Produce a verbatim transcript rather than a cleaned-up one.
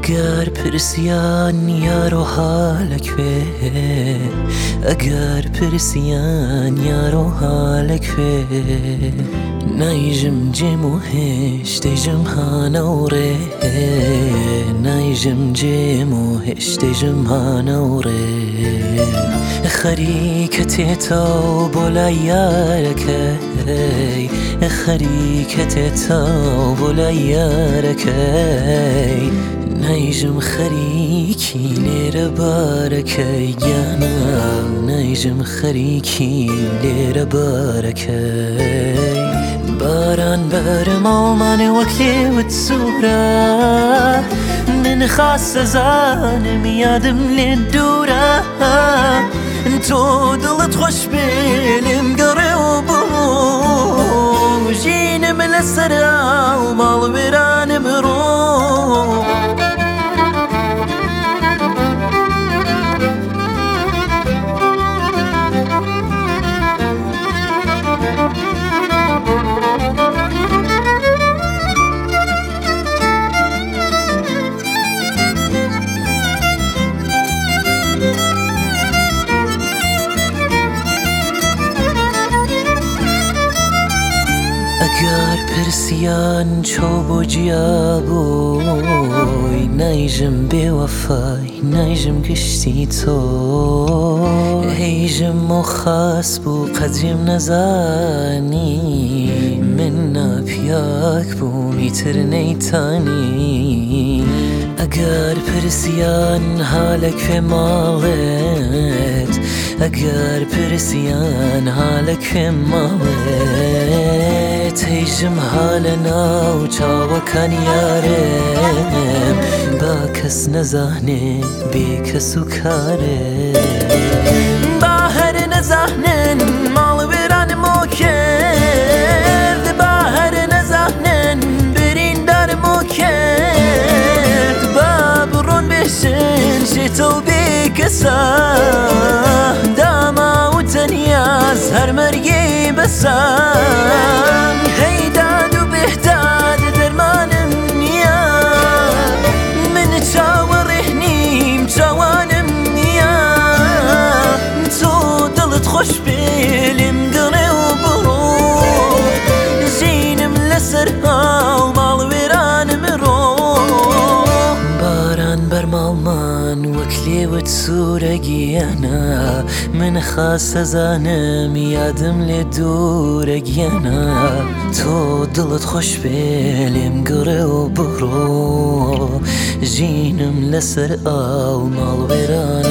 ئەگەر پرسیان یارۆ حالێک بێ، ئەگەر پرسیان یارۆ حالێک بێ، نایژم جێم و هێشتێژم هانەوڕێ، نایژم جێم و هێشتێژم هانەوڕێ. خەریکە تێتاو بۆ لای یارەکەی، خەریکە تێتاو بۆ لای یارەکەی، نایژم خەریکی لێرە بارەکەی گیانە، نایژم خەریکی لێرە بارەکەی. باران بەرەماڵمانێ وەک لێوت سوورە، من خاستە زانم یادم لێ دوورە، تۆ دڵت خۆش بێ لێم گەڕێ و بوو، ژینم لەسەرا و ماڵ وێرانم ڕۆ. ئەگەر پرسیان چۆ بۆ جیابۆی، نایژم بێوەفای، نایژم گشتی تۆ، هەیژم و خاس بوو قەدریم نەزانی، من ناپیاک بوومی تر نەیتانی. ئەگەر پرسیان هالێک پێ ماڵێت، ئەگەر پرسیان هالێک پێ ماڵێت، هەیژم هالە ناو چاوەکان یارم، با کەس نەزانێ بێ کەس و کارم. با هەر نەزانن ماڵ وێرانم ئۆ کرد، با هەر نەزانن بریندارم ئۆ کرد، با بڕۆن بێشن شێتە و بێ کەسە، داما و تەنیاز هەر مەرگێ بەسە. هەیداد و بێهداد دەرمانم نییە، من چاوەڕێ نیم چاوانم نییە، تۆ دڵت خۆش بێ لێم گەڕێ و بڕۆ، ژینم لەسەرها و ماڵ وێرانم ڕۆ. باران بەرماڵمان وەک لێوت سوورە گیانە، من خاستە زانم یادم لێ دوورە گیانە، تۆ دڵت خۆش بێ لێم گەڕێ و بڕۆ، ژینم لەسەر ئاو ماڵ وێران